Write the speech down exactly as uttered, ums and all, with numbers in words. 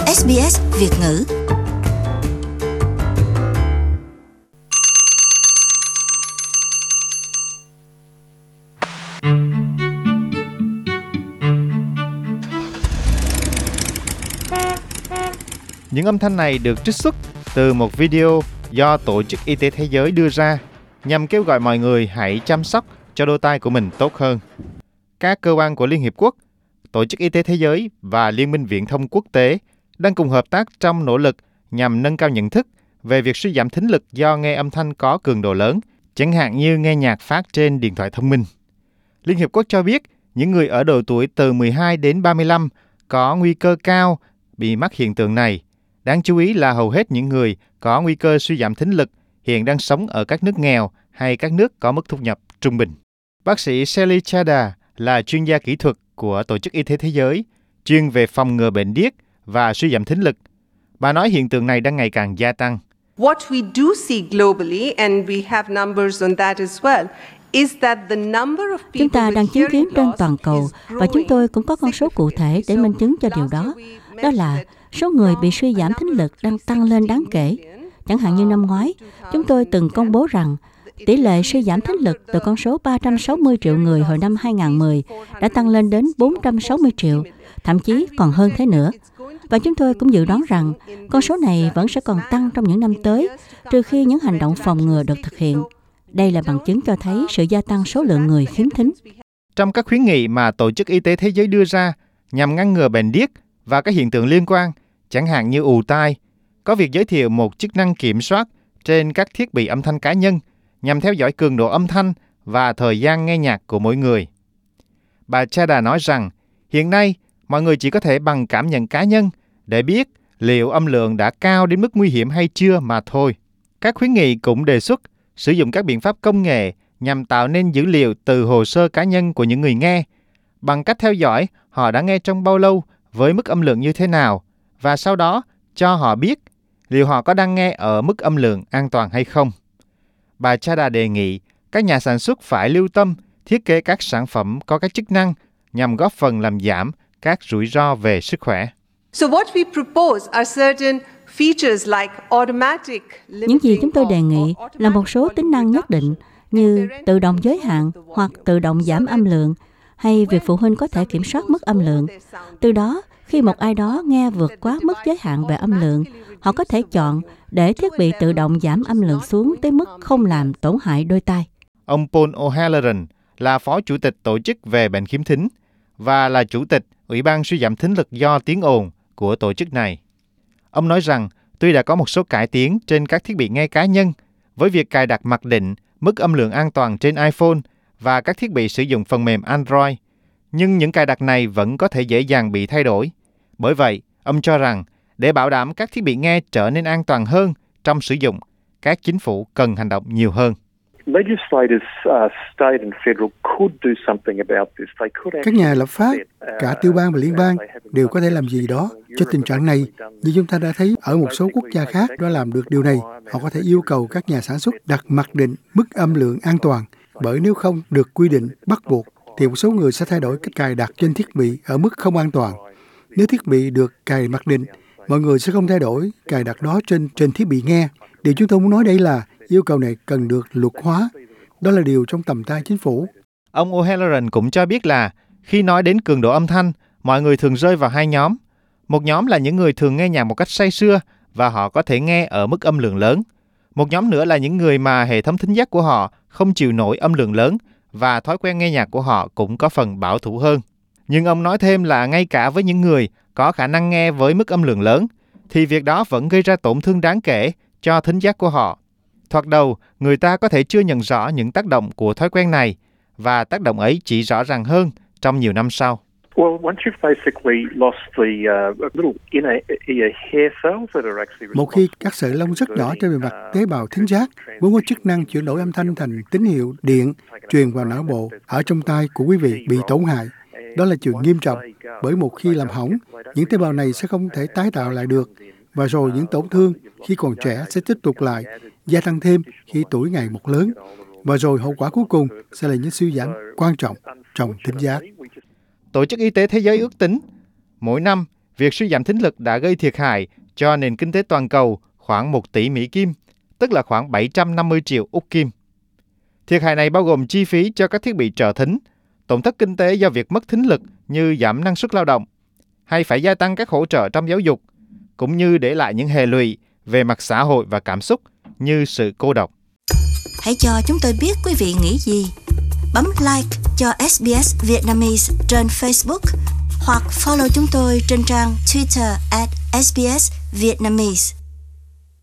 ét bê ét Việt ngữ. Những âm thanh này được trích xuất từ một video do Tổ chức Y tế Thế giới đưa ra nhằm kêu gọi mọi người hãy chăm sóc cho đôi tai của mình tốt hơn. Các cơ quan của Liên Hiệp Quốc, Tổ chức Y tế Thế giới và Liên minh Viễn thông Quốc tế đang cùng hợp tác trong nỗ lực nhằm nâng cao nhận thức về việc suy giảm thính lực do nghe âm thanh có cường độ lớn, chẳng hạn như nghe nhạc phát trên điện thoại thông minh. Liên Hiệp Quốc cho biết những người ở độ tuổi từ mười hai đến ba mươi lăm có nguy cơ cao bị mắc hiện tượng này. Đáng chú ý là hầu hết những người có nguy cơ suy giảm thính lực hiện đang sống ở các nước nghèo hay các nước có mức thu nhập trung bình. Bác sĩ Sally Chada là chuyên gia kỹ thuật của Tổ chức Y tế Thế giới, chuyên về phòng ngừa bệnh điếc và suy giảm thính lực. Bà nói hiện tượng này đang ngày càng gia tăng. What we do see globally, and we have numbers on that as well, is that the number of people Chúng ta đang chứng kiến trên toàn cầu và chúng tôi cũng có con số cụ thể để minh chứng cho điều đó. Đó là số người bị suy giảm thính lực đang tăng lên đáng kể. Chẳng hạn như năm ngoái, chúng tôi từng công bố rằng tỷ lệ suy giảm thính lực từ con số ba trăm sáu mươi triệu người hồi năm hai không một không đã tăng lên đến bốn trăm sáu mươi triệu, thậm chí còn hơn thế nữa. Và chúng tôi cũng dự đoán rằng con số này vẫn sẽ còn tăng trong những năm tới, trừ khi những hành động phòng ngừa được thực hiện. Đây là bằng chứng cho thấy sự gia tăng số lượng người khiếm thính. Trong các khuyến nghị mà Tổ chức Y tế Thế giới đưa ra nhằm ngăn ngừa bệnh điếc và các hiện tượng liên quan, chẳng hạn như ù tai, có việc giới thiệu một chức năng kiểm soát trên các thiết bị âm thanh cá nhân nhằm theo dõi cường độ âm thanh và thời gian nghe nhạc của mỗi người. Bà Chada nói rằng hiện nay mọi người chỉ có thể bằng cảm nhận cá nhân để biết liệu âm lượng đã cao đến mức nguy hiểm hay chưa mà thôi. Các khuyến nghị cũng đề xuất sử dụng các biện pháp công nghệ nhằm tạo nên dữ liệu từ hồ sơ cá nhân của những người nghe bằng cách theo dõi họ đã nghe trong bao lâu với mức âm lượng như thế nào và sau đó cho họ biết liệu họ có đang nghe ở mức âm lượng an toàn hay không. Bà Chada đề nghị các nhà sản xuất phải lưu tâm thiết kế các sản phẩm có các chức năng nhằm góp phần làm giảm các rủi ro về sức khỏe. So what we propose are certain features like automatic Những gì chúng tôi đề nghị là một số tính năng nhất định như tự động giới hạn hoặc tự động giảm âm lượng, hay việc phụ huynh có thể kiểm soát mức âm lượng. Từ đó, khi một ai đó nghe vượt quá mức giới hạn về âm lượng, họ có thể chọn để thiết bị tự động giảm âm lượng xuống tới mức không làm tổn hại đôi tai. Ông Paul O'Halloran là Phó Chủ tịch Tổ chức về bệnh khiếm thính và là Chủ tịch Ủy ban suy giảm thính lực do tiếng ồn của tổ chức này. Ông nói rằng tuy đã có một số cải tiến trên các thiết bị nghe cá nhân với việc cài đặt mặc định mức âm lượng an toàn trên iPhone và các thiết bị sử dụng phần mềm Android, nhưng những cài đặt này vẫn có thể dễ dàng bị thay đổi. Bởi vậy, ông cho rằng để bảo đảm các thiết bị nghe trở nên an toàn hơn trong sử dụng, các chính phủ cần hành động nhiều hơn. Các nhà lập pháp, cả tiểu bang và liên bang đều có thể làm gì đó cho tình trạng này. Như chúng ta đã thấy ở một số quốc gia khác đã làm được điều này. Họ có thể yêu cầu các nhà sản xuất đặt mặc định mức âm lượng an toàn, bởi nếu không được quy định bắt buộc, thì một số người sẽ thay đổi cách cài đặt trên thiết bị ở mức không an toàn. Nếu thiết bị được cài mặc định, mọi người sẽ không thay đổi cài đặt đó trên trên thiết bị nghe. Điều chúng tôi muốn nói đây là yêu cầu này cần được luật hóa. Đó là điều trong tầm tay chính phủ. Ông O'Halloran cũng cho biết là khi nói đến cường độ âm thanh, mọi người thường rơi vào hai nhóm. Một nhóm là những người thường nghe nhạc một cách say sưa và họ có thể nghe ở mức âm lượng lớn. Một nhóm nữa là những người mà hệ thống thính giác của họ không chịu nổi âm lượng lớn và thói quen nghe nhạc của họ cũng có phần bảo thủ hơn. Nhưng ông nói thêm là ngay cả với những người có khả năng nghe với mức âm lượng lớn, thì việc đó vẫn gây ra tổn thương đáng kể cho thính giác của họ. Thoạt đầu, người ta có thể chưa nhận rõ những tác động của thói quen này, và tác động ấy chỉ rõ ràng hơn trong nhiều năm sau. Một khi các sợi lông rất nhỏ trên bề mặt tế bào thính giác vốn có chức năng chuyển đổi âm thanh thành tín hiệu điện truyền vào não bộ ở trong tai của quý vị bị tổn hại, đó là chuyện nghiêm trọng, bởi một khi làm hỏng, những tế bào này sẽ không thể tái tạo lại được, và rồi những tổn thương khi còn trẻ sẽ tiếp tục lại, gia tăng thêm khi tuổi ngày một lớn, và rồi hậu quả cuối cùng sẽ là những suy giảm quan trọng trong thính giác. Tổ chức Y tế Thế giới ước tính, mỗi năm, Việc suy giảm thính lực đã gây thiệt hại cho nền kinh tế toàn cầu khoảng một tỷ Mỹ Kim, tức là khoảng bảy trăm năm mươi triệu Úc Kim. Thiệt hại này bao gồm chi phí cho các thiết bị trợ thính, tổn thất kinh tế do việc mất thính lực như giảm năng suất lao động, hay phải gia tăng các hỗ trợ trong giáo dục, cũng như để lại những hệ lụy về mặt xã hội và cảm xúc như sự cô độc. Hãy cho chúng tôi biết quý vị nghĩ gì. Bấm like cho ét bê ét Vietnamese trên Facebook hoặc follow chúng tôi trên trang Twitter at ét bê ét Vietnamese.